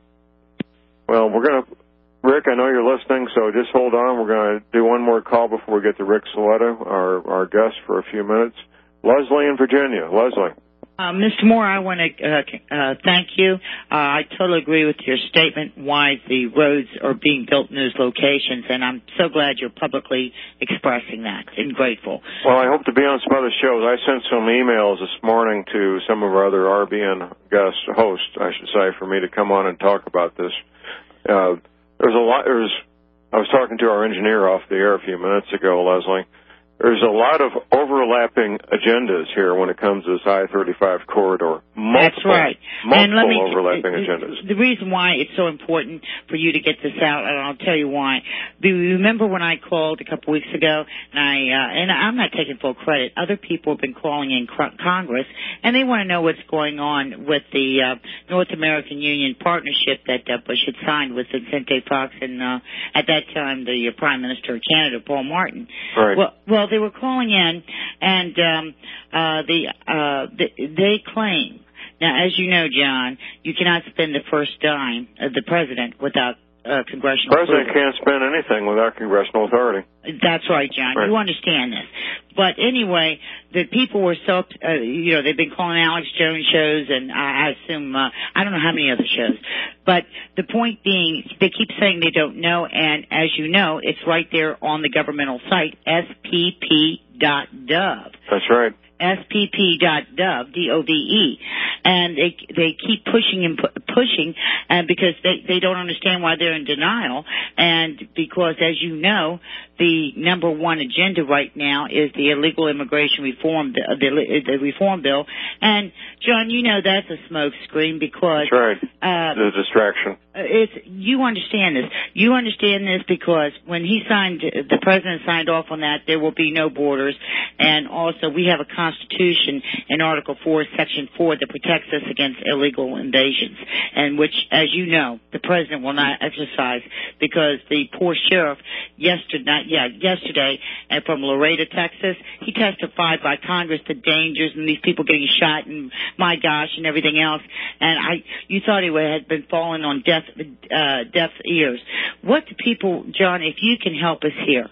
S2: well, we're going to, Rick, I know you're listening, so just hold on. We're going to do one more call before we get to Rick Saletto, our, our guest, for a few minutes. Leslie in Virginia. Leslie.
S10: Uh, Mister Moore, I want to uh, uh, thank you. Uh, I totally agree with your statement why the roads are being built in those locations, and I'm so glad you're publicly expressing that and grateful.
S2: Well, I hope to be on some other shows. I sent some emails this morning to some of our other R B N guest hosts, I should say, for me to come on and talk about this. Uh, there's a lot. There's. I was talking to our engineer off the air a few minutes ago, Leslie. There's a lot of overlapping agendas here when it comes to this I thirty-five corridor. Multiple,
S10: That's right.
S2: Multiple
S10: and let me,
S2: overlapping
S10: the,
S2: agendas.
S10: The reason why it's so important for you to get this out, and I'll tell you why. Do you remember when I called a couple weeks ago, and I uh, and I'm not taking full credit. Other people have been calling in Congress, and they want to know what's going on with the uh, North American Union partnership that uh, Bush had signed with Vicente Fox and uh, at that time the uh, Prime Minister of Canada, Paul Martin.
S2: Right.
S10: Well, well. They were calling in, and um, uh, the, uh, the, they claim, now, as you know, John, you cannot spend the first dime of the president without uh, congressional
S2: The president
S10: approval.
S2: can't spend anything without congressional authority.
S10: That's right, John.
S2: Right.
S10: You understand this. But anyway, the people were so, uh, you know, they've been calling Alex Jones shows, and I, I assume, uh, I don't know how many other shows. But the point being, they keep saying they don't know, and as you know, it's right there on the governmental site, S P P dot gov.
S2: That's right.
S10: S P P dot gov, D O V E. And they they keep pushing and pu- pushing uh, because they, they don't understand why they're in denial. And because, as you know, the number one agenda right now is the illegal immigration reform, the, the, the reform bill. And, John, you know that's a smoke screen because...
S2: That's right.
S10: Uh,
S2: the distraction.
S10: It's, you understand this. You understand this because when he signed, the president signed off on that, there will be no borders. And also, we have a constitution in Article four, Section four, that protects us against illegal invasions, and which, as you know, the president will not exercise because the poor sheriff yesterday, yeah, yesterday, and from Laredo, Texas, he testified by Congress the dangers and these people getting shot and my gosh and everything else. And I, you thought he had been falling on deaf, uh, deaf ears. What do people, John, if you can help us here?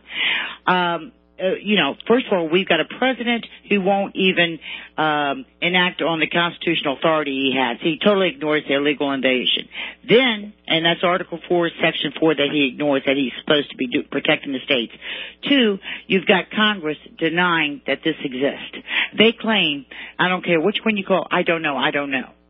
S10: Um, Uh, you know, first of all, we've got a president who won't even um, enact on the constitutional authority he has. He totally ignores the illegal invasion. Then, and that's Article four, Section four that he ignores, that he's supposed to be do, protecting the states. Two, you've got Congress denying that this exists. They claim, I don't care which one you call, I don't know, I don't know.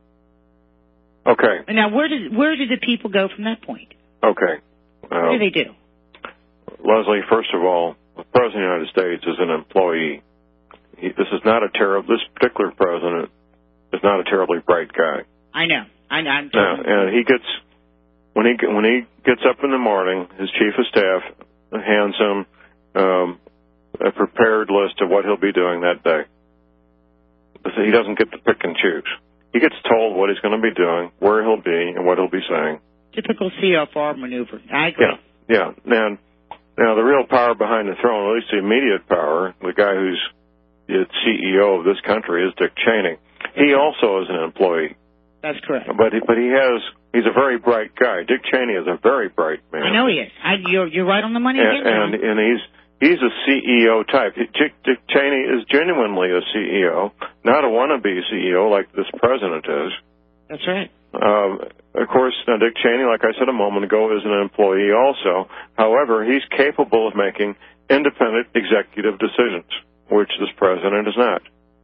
S2: Okay.
S10: Now, where did where do the people go from that point?
S2: Okay. Uh,
S10: what do they do?
S2: Leslie, first of all, the President of the United States is an employee. He, this is not a terrible, this particular president is not a terribly bright guy.
S10: I know. I know. I'm
S2: Now, and he gets, when he when he gets up in the morning, his chief of staff hands him um, a prepared list of what he'll be doing that day. He doesn't get to pick and choose. He gets told what he's going to be doing, where he'll be, and what he'll be saying.
S10: Typical C F R maneuver. I agree.
S2: Yeah, yeah. Now, now the real power behind the throne, at least the immediate power, the guy who's the C E O of this country is Dick Cheney. He also is an employee.
S10: That's correct.
S2: But he, but he has he's a very bright guy. Dick Cheney is a very bright man.
S10: I know he is. I, you're you're right on the money
S2: and,
S10: again,
S2: and and he's he's a C E O type. Dick, Dick Cheney is genuinely a C E O, not a wannabe C E O like this president is.
S10: That's right.
S2: Um, of course, now Dick Cheney, like I said a moment ago, is an employee also. However, he's capable of making independent executive decisions, which this president is not.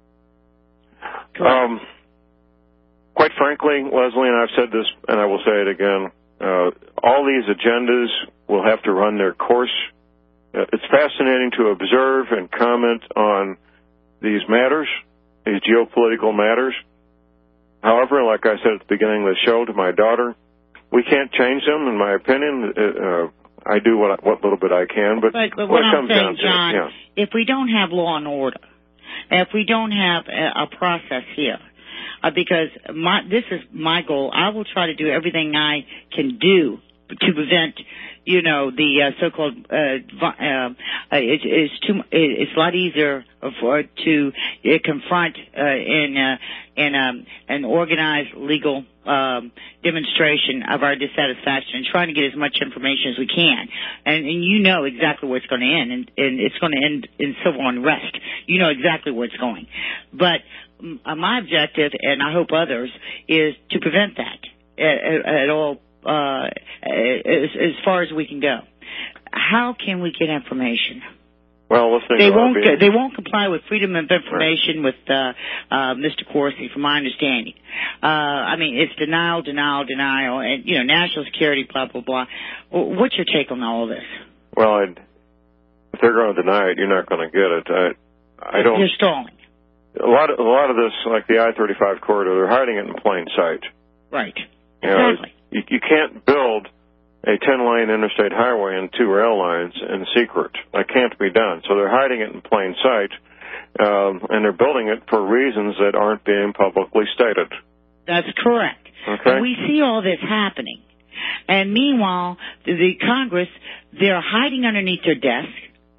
S2: Um, quite frankly, Leslie, and I've said this, and I will say it again, uh, all these agendas will have to run their course. Uh, it's fascinating to observe and comment on these matters, these geopolitical matters. However, like I said at the beginning of the show to my daughter, we can't change them, in my opinion. Uh, I do what, what little bit I can, but,
S10: but, but
S2: what
S10: what
S2: it
S10: I'm
S2: comes
S10: saying,
S2: down to,
S10: John,
S2: yeah.
S10: if we don't have law and order, if we don't have a, a process here, uh, because my, this is my goal, I will try to do everything I can do to prevent, you know, the uh, so-called. Uh, uh, it, it's too. It's a lot easier for to uh, confront uh, in uh, in um, an organized legal um, demonstration of our dissatisfaction, and trying to get as much information as we can. And, and you know exactly where it's going to end, and, and it's going to end in civil unrest. You know exactly where it's going. But uh, my objective, and I hope others, is to prevent that at, at, at all. Uh, as, as far as we can go, how can we get information?
S2: Well, listening
S10: they
S2: to
S10: won't.
S2: R B N.
S10: They won't comply with freedom of information right. with uh, uh, Mister Corsi, from my understanding. Uh, I mean, it's denial, denial, denial, and you know, national security, blah blah blah. What's your take on all of this?
S2: Well, I'd, if they're going to deny it, you're not going to get it. I, I don't.
S10: You're stalling.
S2: A lot of a lot of this, like the I thirty-five corridor, they're hiding it in plain sight.
S10: Right.
S2: You know,
S10: exactly.
S2: You, you can't build a ten-lane interstate highway and two rail lines in secret. That can't be done. So they're hiding it in plain sight, um, and they're building it for reasons that aren't being publicly stated.
S10: That's correct.
S2: Okay.
S10: And we see all this happening. And meanwhile, the, the Congress, they're hiding underneath their desk.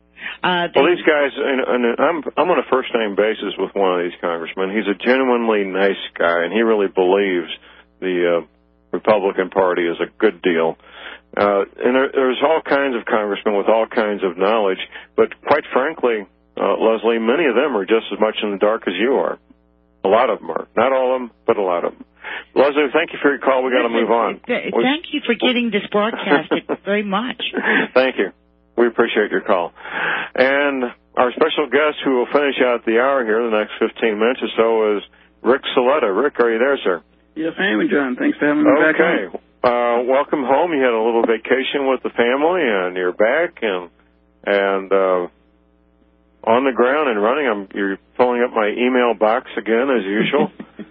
S10: Uh,
S2: well, these guys, and, and I'm I'm on a first-name basis with one of these congressmen. He's a genuinely nice guy, and he really believes the uh, Republican Party is a good deal. Uh, and there, there's all kinds of congressmen with all kinds of knowledge, but quite frankly, uh, Leslie, many of them are just as much in the dark as you are. A lot of them are. Not all of them, but a lot of them. Leslie, thank you for your call. We've got to move on.
S10: Thank you for getting this broadcasted very much.
S2: Thank you. We appreciate your call. And our special guest who will finish out the hour here in the next fifteen minutes or so is Rick Saletta. Rick, are you there, sir?
S11: Yes, I am, John. Thanks for having me back on.
S2: Okay. Uh, welcome home. You had a little vacation with the family, and you're back and and uh, on the ground and running. I'm, you're filling up my email box again, as usual.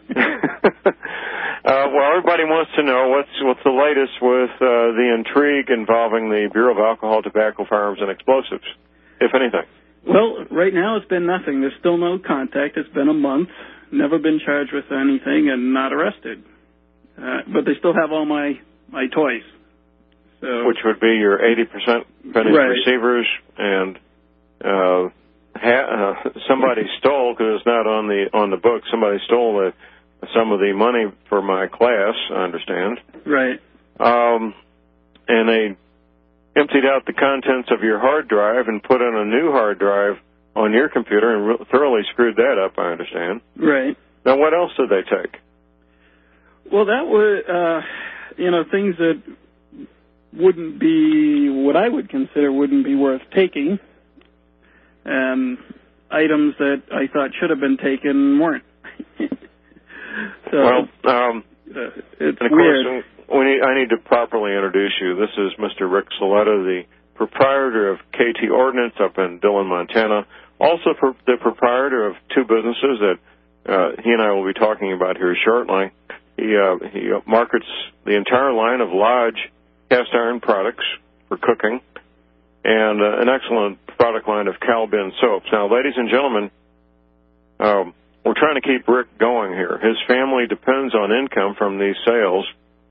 S2: uh, well, everybody wants to know what's what's the latest with uh, the intrigue involving the Bureau of Alcohol, Tobacco, Firearms, and Explosives, if anything.
S11: Well, right now it's been nothing. There's still no contact. It's been a month. Never been charged with anything and not arrested. Uh, but they still have all my, my toys. So,
S2: which would be your eighty percent finished
S11: right.
S2: receivers, and uh, ha- uh, somebody stole, because it's not on the on the book, somebody stole the, some of the money for my class, I understand.
S11: Right.
S2: Um, and they emptied out the contents of your hard drive and put in a new hard drive on your computer and re- thoroughly screwed that up, I understand.
S11: Right.
S2: Now, what else did they take?
S11: Well, that was, uh, you know, things that wouldn't be what I would consider wouldn't be worth taking, and items that I thought should have been taken weren't. So,
S2: well, um,
S11: uh, it's
S2: and of
S11: weird.
S2: course, we need, I need to properly introduce you. This is Mister Rick Saletta, the proprietor of K T Ordnance up in Dillon, Montana. Also pro- the proprietor of two businesses that uh, he and I will be talking about here shortly. He, uh, he markets the entire line of Lodge cast iron products for cooking, and uh, an excellent product line of Calbin soaps. Now, ladies and gentlemen, um, we're trying to keep Rick going here. His family depends on income from these sales,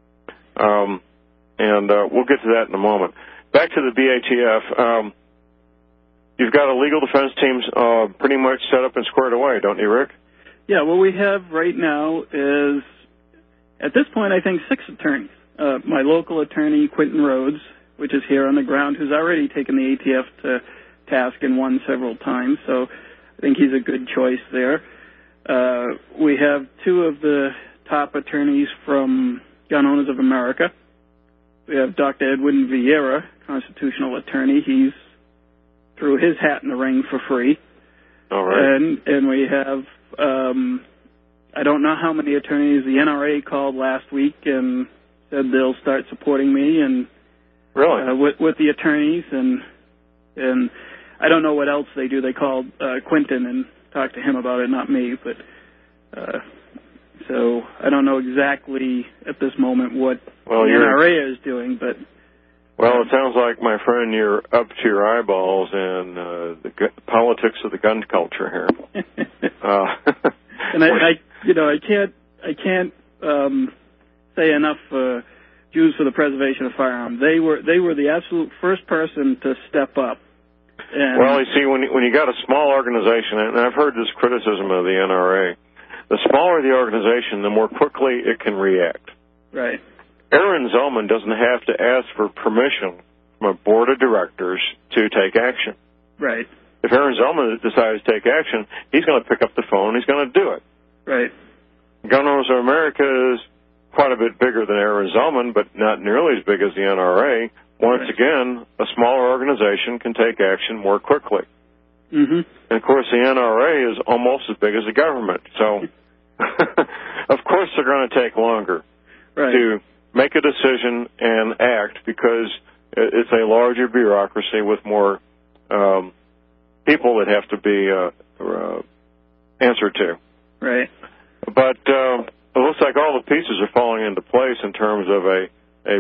S2: um, and uh, we'll get to that in a moment. Back to the B A T F. Um, you've got a legal defense team uh, pretty much set up and squared away, don't you, Rick?
S11: Yeah, what we have right now is, at this point, I think six attorneys. Uh, my local attorney, Quentin Rhodes, which is here on the ground, who's already taken the A T F to task and won several times, so I think he's a good choice there. Uh, we have two of the top attorneys from Gun Owners of America. We have Doctor Edwin Vieira, constitutional attorney. He's threw his hat in the ring for free.
S2: All right.
S11: And, and we have, um, I don't know how many attorneys, the N R A called last week and said they'll start supporting me and
S2: really
S11: uh, with, with the attorneys, and and I don't know what else they do. They called uh, Quentin and talked to him about it, not me. But uh, so I don't know exactly at this moment what
S2: well,
S11: the
S2: N R
S11: A is doing. But
S2: well, it sounds like, my friend, you're up to your eyeballs in uh, the gu- politics of the gun culture here. uh,
S11: and I, I, you know, I can't, I can't um, say enough. Uh, Jews for the Preservation of Firearms. They were they were the absolute first person to step up. And
S2: well, you see, when you, when you got a small organization, and I've heard this criticism of the N R A, the smaller the organization, the more quickly it can react.
S11: Right.
S2: Aaron Zellman doesn't have to ask for permission from a board of directors to take action.
S11: Right.
S2: If Aaron Zellman decides to take action, he's going to pick up the phone. He's going to do it.
S11: Right.
S2: Gun Owners of America is quite a bit bigger than Aaron Zellman, but not nearly as big as the N R A. Once
S11: right.
S2: again, a smaller organization can take action more quickly.
S11: Mm-hmm.
S2: And, of course, the N R A is almost as big as the government. So, of course, they're going to take longer
S11: right.
S2: to make a decision and act, because it's a larger bureaucracy with more um, people that have to be uh, uh, answered to.
S11: Right.
S2: But uh, it looks like all the pieces are falling into place in terms of a a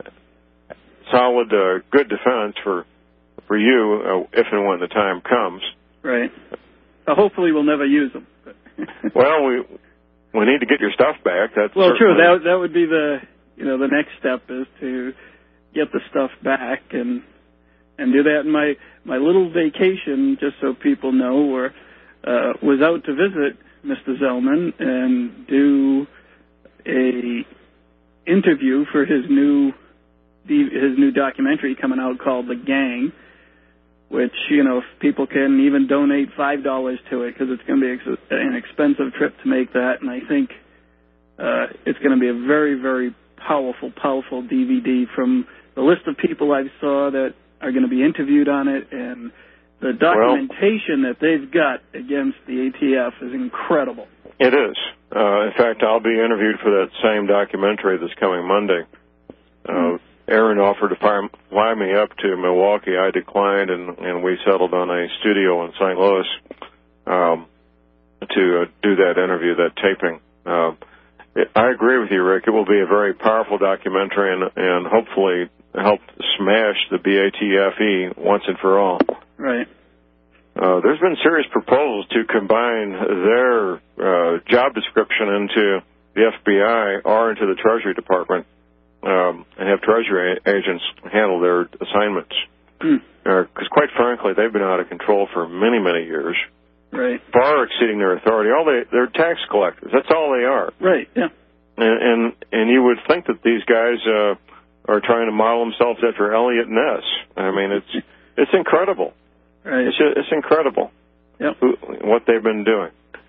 S2: solid, uh, good defense for for you uh, if and when the time comes.
S11: Right. Uh, hopefully, we'll never use them.
S2: Well, we we need to get your stuff back. That's
S11: well, true.
S2: certainly...
S11: That that would be the you know the next step is to get the stuff back and and do that. And my my little vacation, just so people know, were uh, was out to visit Mister Zellman and do a interview for his new his new documentary coming out called The Gang, which, you know, if people can even donate five dollars to it, because it's going to be ex- an expensive trip to make that, and I think uh, it's going to be a very, very powerful, powerful D V D from the list of people I saw that are going to be interviewed on it, and the documentation well, that they've got against the A T F is incredible.
S2: It is. Uh, in fact, I'll be interviewed for that same documentary this coming Monday. Uh, mm-hmm. Aaron offered to fly, fly me up to Milwaukee. I declined, and, and we settled on a studio in Saint Louis um, to uh, do that interview, that taping. Uh, it, I agree with you, Rick. It will be a very powerful documentary and, and hopefully help smash the B A T F E once and for all.
S11: Right.
S2: Uh, there's been serious proposals to combine their uh, job description into the F B I or into the Treasury Department. Um, and have Treasury agents handle their assignments. Because, mm. uh, quite frankly, they've been out of control for many, many years.
S11: Right.
S2: Far exceeding their authority. All they, they're tax collectors. That's all they are.
S11: Right, yeah.
S2: And and, and you would think that these guys uh, are trying to model themselves after Elliot Ness. I mean, it's it's incredible.
S11: Right.
S2: It's, it's incredible
S11: yep.
S2: who, what they've been doing.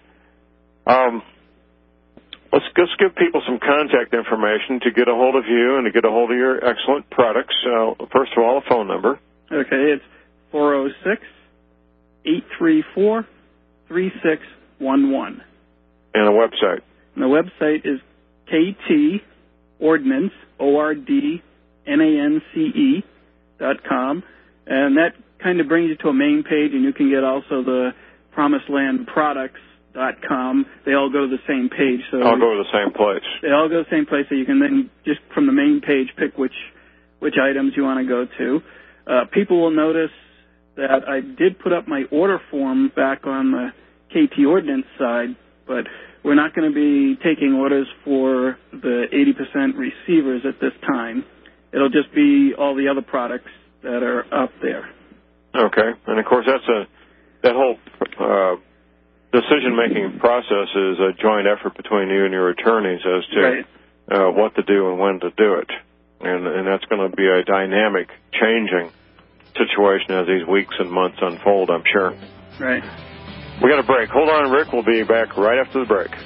S2: Um. Let's just give people some contact information to get a hold of you and to get a hold of your excellent products. Uh, first of all, a phone number.
S11: Okay, it's four oh six, eight three four, three six one one.
S2: And a website.
S11: And the website is K T Ordnance, O R D N A N C E dot com. And that kind of brings you to a main page, and you can get also the Promised Land Products. Dot com. They all go to the same page. So
S2: all go to the same place.
S11: They all go to the same place, so you can then just from the main page pick which which items you want to go to. Uh, people will notice that I did put up my order form back on the K T Ordnance side, but we're not going to be taking orders for the eighty percent receivers at this time. It'll just be all the other products that are up there.
S2: Okay. And, of course, that's a that whole uh, decision-making process is a joint effort between you and your attorneys as to
S11: right.
S2: uh, what to do and when to do it. And, and that's going to be a dynamic, changing situation as these weeks and months unfold, I'm sure.
S11: Right.
S2: We got a break. Hold on, Rick. We'll be back right after the break.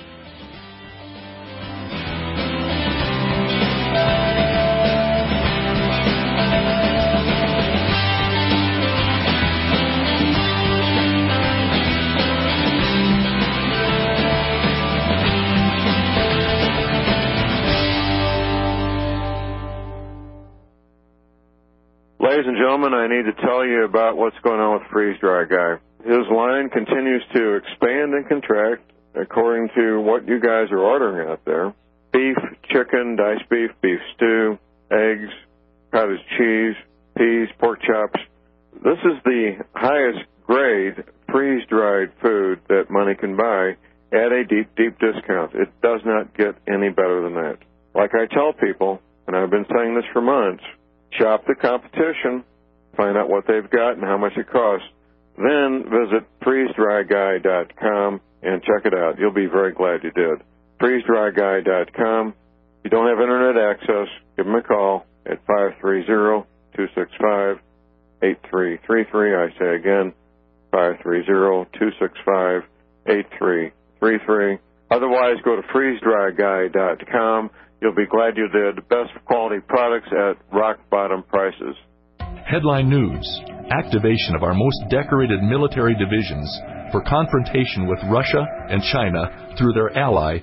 S2: Ladies and gentlemen, I need to tell you about what's going on with Freeze Dry Guy. His line continues to expand and contract according to what you guys are ordering out there. Beef, chicken, diced beef, beef stew, eggs, cottage cheese, peas, pork chops. This is the highest grade freeze-dried food that money can buy at a deep, deep discount. It does not get any better than that. Like I tell people, and I've been saying this for months, shop the competition, find out what they've got and how much it costs. Then visit freeze dry guy dot com and check it out. You'll be very glad you did. freeze dry guy dot com. If you don't have Internet access, give them a call at five three zero, two six five, eight three three three. I say again, five three zero, two six five, eight three three three. Otherwise, go to freeze dry guy dot com. You'll be glad you did. Best quality products at rock-bottom prices.
S3: Headline News. Activation of our most decorated military divisions for confrontation with Russia and China through their ally,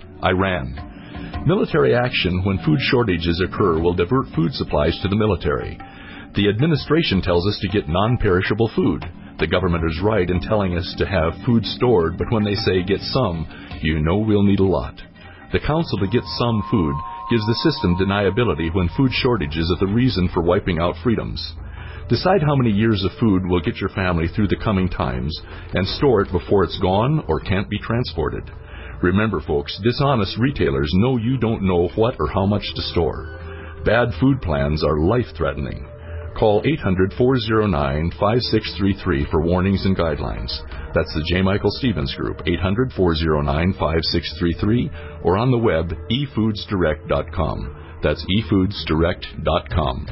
S3: Iran. Military action when food shortages occur will divert food supplies to the military. The administration tells us to get non-perishable food. The government is right in telling us to have food stored, but when they say get some, you know we'll need a lot. The counsel to get some food gives the system deniability when food shortages are the reason for wiping out freedoms. Decide how many years of food will get your family through the coming times and store it before it's gone or can't be transported. Remember, folks, dishonest retailers know you don't know what or how much to store. Bad food plans are life-threatening. Call eight hundred, four oh nine, five six three three for warnings and guidelines. That's the J. Michael Stevens Group, eight hundred, four oh nine, five six three three, or on the web, e foods direct dot com. That's e foods direct dot com.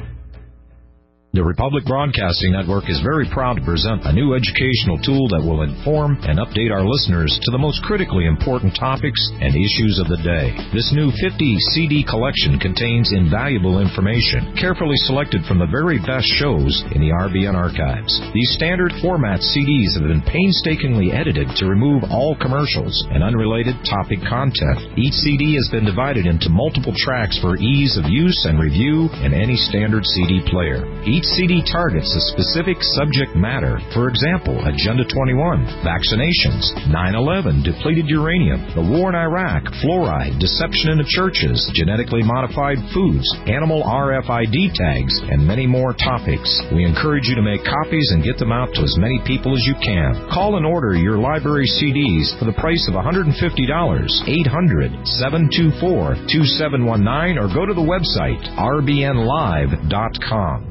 S4: The Republic Broadcasting Network is very proud to present a new educational tool that will inform and update our listeners to the most critically important topics and issues of the day. This new fifty C D collection contains invaluable information, carefully selected from the very best shows in the R B N archives. These standard format C Ds have been painstakingly edited to remove all commercials and unrelated topic content. Each C D has been divided into multiple tracks for ease of use and review in any standard C D player. Each C D targets a specific subject matter. For example, Agenda twenty-one, vaccinations, nine eleven, depleted uranium, the war in Iraq, fluoride, deception in the churches, genetically modified foods, animal R F I D tags, and many more topics. We encourage you to make copies and get them out to as many people as you can. Call and order your library C Ds for the price of one hundred fifty dollars, eight hundred, seven two four, two seven one nine, or go to the website r b n live dot com.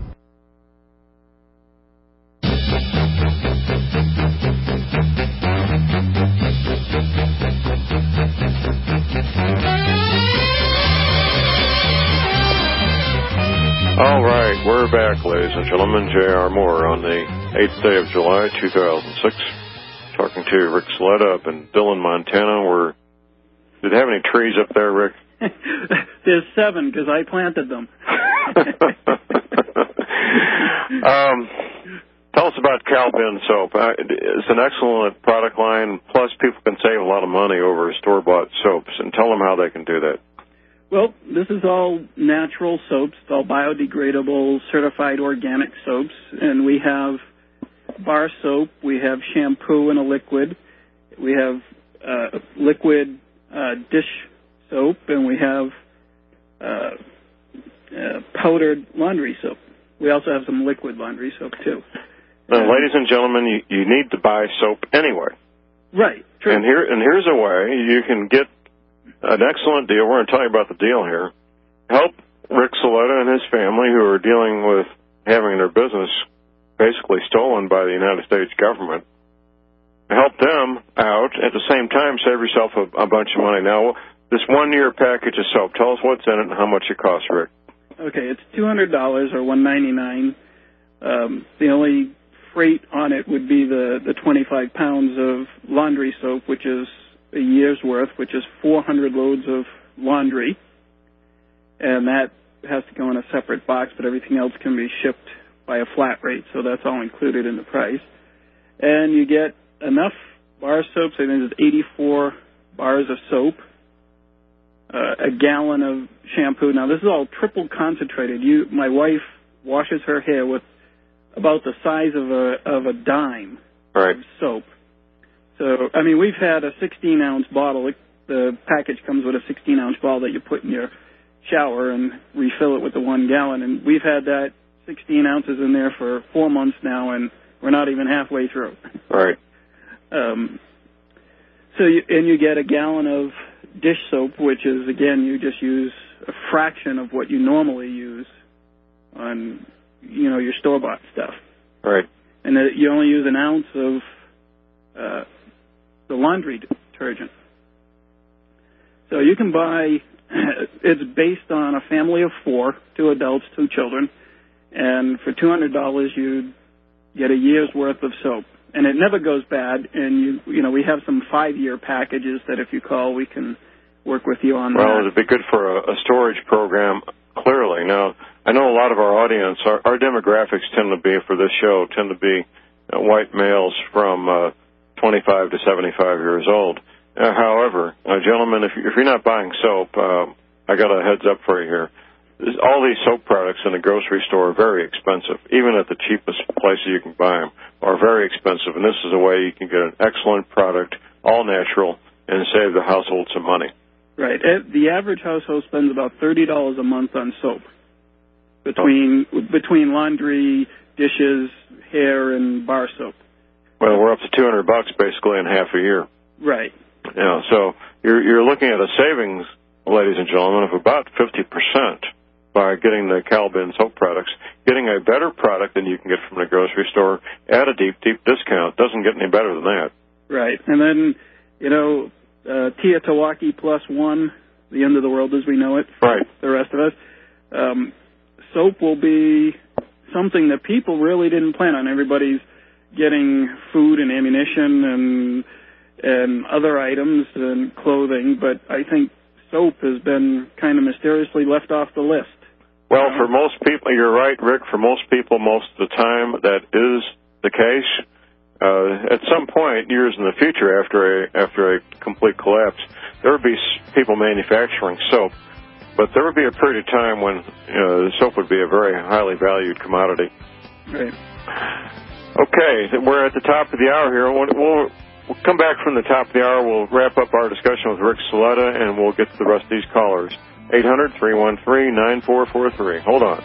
S2: All right, we're back, ladies and gentlemen. J R. Moore on the eighth day of July, two thousand six, talking to Rick Sled up in Dillon, Montana. We're, did they have any trees up there, Rick?
S11: There's seven, because I planted them.
S2: um, tell us about Calvin soap. It's an excellent product line, plus people can save a lot of money over store-bought soaps. And tell them how they can do that.
S11: Well, this is all natural soaps, all biodegradable, certified organic soaps, and we have bar soap, we have shampoo in a liquid, we have uh, liquid uh, dish soap, and we have uh, uh, powdered laundry soap. We also have some liquid laundry soap, too.
S2: Now, uh, ladies and gentlemen, you, you need to buy soap anyway.
S11: Right. True.
S2: And here and here's a way you can get an excellent deal. We're going to tell you about the deal here. Help Rick Saletta and his family, who are dealing with having their business basically stolen by the United States government. Help them out. At the same time, save yourself a, a bunch of money. Now, this one-year package of soap, tell us what's in it and how much it costs, Rick.
S11: Okay, it's two hundred dollars or one hundred ninety-nine dollars. Um, the only freight on it would be the, the twenty-five pounds of laundry soap, which is a year's worth, which is four hundred loads of laundry. And that has to go in a separate box, but everything else can be shipped by a flat rate, so that's all included in the price. And you get enough bar soaps. I think there's eighty-four bars of soap, uh, a gallon of shampoo. Now, this is all triple concentrated. You, my wife washes her hair with about the size of a of a dime
S2: right.
S11: of soap. So, I mean, we've had a sixteen-ounce bottle. The package comes with a sixteen-ounce bottle that you put in your shower and refill it with the one gallon. And we've had that sixteen ounces in there for four months now, and we're not even halfway through.
S2: Right.
S11: Um, so, you, and you get a gallon of dish soap, which is, again, you just use a fraction of what you normally use on, you know, your store-bought stuff.
S2: Right.
S11: And that you only use an ounce of uh, the laundry detergent. So you can buy, it's based on a family of four, two adults, two children, and for two hundred dollars you get a year's worth of soap. And it never goes bad, and you you know, we have some five-year packages that if you call, we can work with you on
S2: well,
S11: that.
S2: Well, it'd be good for a, a storage program, clearly. Now, I know a lot of our audience, our, our demographics tend to be, for this show, tend to be uh, white males from uh, twenty-five to seventy-five years old. Uh, however, uh, gentlemen, if, you, if you're not buying soap, uh, I got a heads up for you here. All these soap products in the grocery store are very expensive. Even at the cheapest places you can buy them are very expensive, and this is a way you can get an excellent product, all natural, and save the household some money.
S11: Right. The average household spends about thirty dollars a month on soap, between oh. between laundry, dishes, hair, and bar soap.
S2: Well, we're up to two hundred bucks basically in half a year.
S11: Right.
S2: Yeah. So you're you're looking at a savings, ladies and gentlemen, of about fifty percent by getting the Calbin soap products, getting a better product than you can get from the grocery store at a deep, deep discount. Doesn't get any better than that.
S11: Right. And then, you know, uh, Teotawaki plus one, the end of the world as we know it.
S2: Right.
S11: The rest of us. Um, soap will be something that people really didn't plan on. Everybody's getting food and ammunition and and other items and clothing, but I think soap has been kind of mysteriously left off the list.
S2: Well, for most people, you're right, Rick, for most people, most of the time, that is the case. Uh, at some point, years in the future, after a after a complete collapse, there would be people manufacturing soap, but there would be a period of time when you know, soap would be a very highly valued commodity.
S11: Right.
S2: Okay, we're at the top of the hour here. We'll, we'll, we'll come back from the top of the hour. We'll wrap up our discussion with Rick Saletta, and we'll get to the rest of these callers. eight hundred, three one three, nine four four three. Hold on.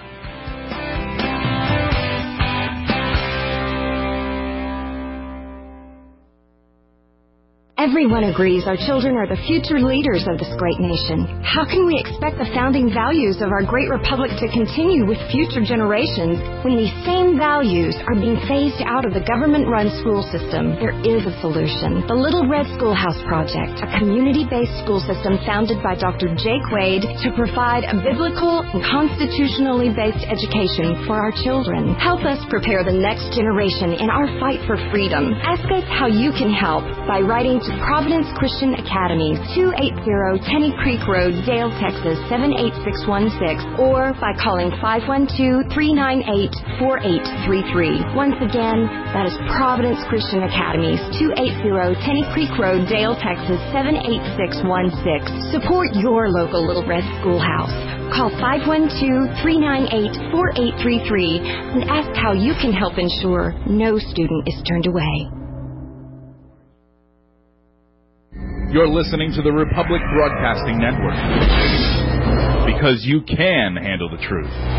S12: Everyone agrees our children are the future leaders of this great nation. How can we expect the founding values of our great republic to continue with future generations when these same values are being phased out of the government-run school system? There is a solution. The Little Red Schoolhouse Project, a community-based school system founded by Doctor Jake Wade to provide a biblical and constitutionally based education for our children. Help us prepare the next generation in our fight for freedom. Ask us how you can help by writing to Providence Christian Academy, two eighty Tenny Creek Road, Dale, Texas, seven eight six one six, or by calling five one two, three nine eight, four eight three three. Once again, that is Providence Christian Academy, two eighty Tenny Creek Road, Dale, Texas, seven eight six one six. Support your local Little Red Schoolhouse. Call five one two, three nine eight, four eight three three and ask how you can help ensure no student is turned away.
S8: You're listening to the Republic Broadcasting Network. because you can handle the truth.